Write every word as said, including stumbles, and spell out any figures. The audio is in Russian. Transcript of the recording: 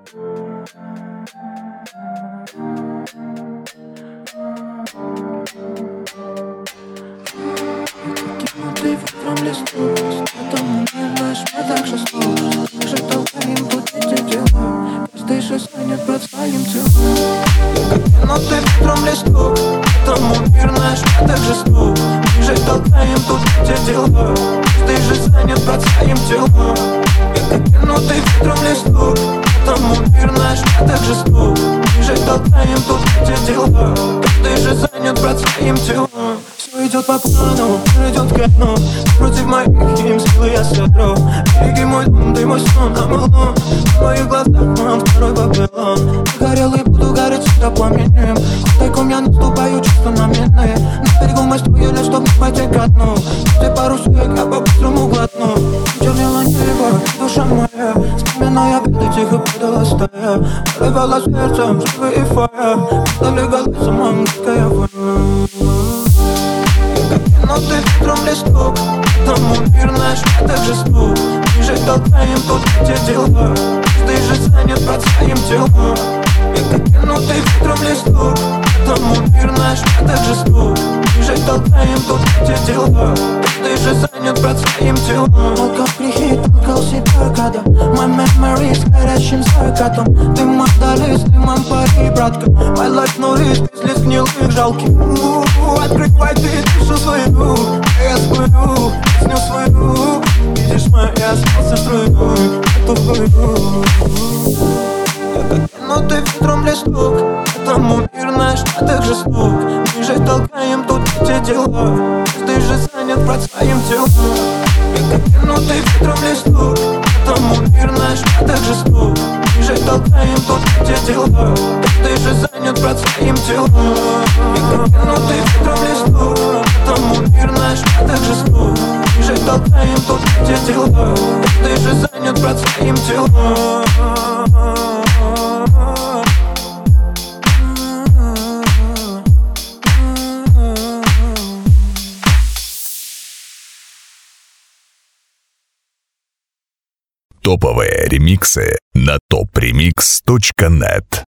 Ты ветром листок, поэтому не знаешь, мне так жестоко. Мы же толкаем тут эти дела, каждый же занят под своим телом. Но ты ветром листок, поэтому мир наш мне так жесток. Мы же толкаем тут эти дела, каждый же занят под своим телом. Но ты ветром листок, поэтому мир наш мне так жесток. Мы же толкаем тут эти дела, каждый же занят под своим телом. Все идет по плану, мир идет ко дну. Против моих им силы я сотру. Береги мой дом, ты мой сон, а мой лун. В моих глазах мам второй Вавилон. Горел и буду гореть всегда пламенем. Тайком я наступаю чувства наменные. На берегу мы строили, чтоб не пойти ко дну. Ты пару сек, я по-быстрому глотну. Чернила небо, душа моя. Вспоминая беды, тихо падала стая. Порывала сердцем, живые фая. Долегала сама мужская война. Но ты ветром листок, потому мир наш мне так жесток. Мы же толкаем тут эти дела, ты же занят под своим телом. Но ты ветром листок, потому мир наш мне так жесток. Мы же толкаем тут эти дела, ты же занят под своим телом. Толкал грехи, толкал себя годом. My memory с горящим закатом. Дым отдали с дымом пари, братка. My life no risk, без лиц гнилых жалких. Открывай ты душу свою, я сплю, песню свою. Видишь, моя смелся струей, эту хуйню. Но ты ветром листок, потому мир наш не так жесток. Мы же толкаем тут эти дела, ты же занят под своим телом. Но ты ветром листок, потому мир наш не так жесток. Мы же толкаем тут эти дела, ты же занят под своим телом. Но ты ветром листок, потому мир наш не так жесток. Мы же толкаем тут эти дела, ты же занят под своим телом. Топовые ремиксы на топ ремикс точка нет.